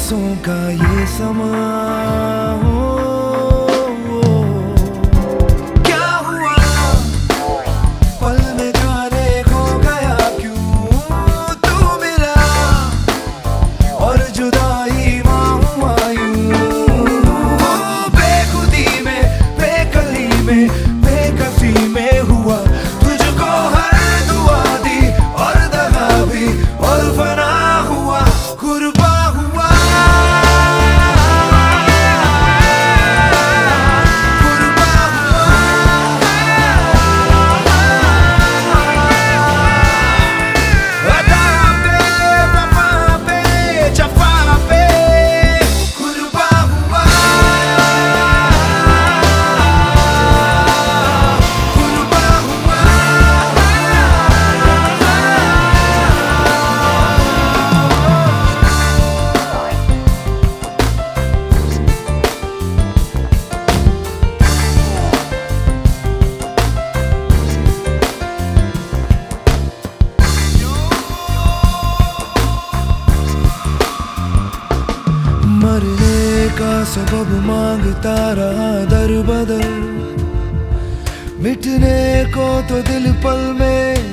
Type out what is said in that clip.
सांसों का ये समा हो। क्या हुआ पल में जाने खो गया क्यों तू मिला और जुदाई हुआ यूं। बेखुदी में बेकली में बेकसी में हुआ तुझको हर दुआ दी और दगा भी और फना हुआ कुर्बा हुआ कुर्बा हुआ अदा पे वफा पे जफा पे कुर्बा हुआ कुर्बा हुआ। मरने का सबब मांगता रहा दर बदर, मिटने को तो दिल पल में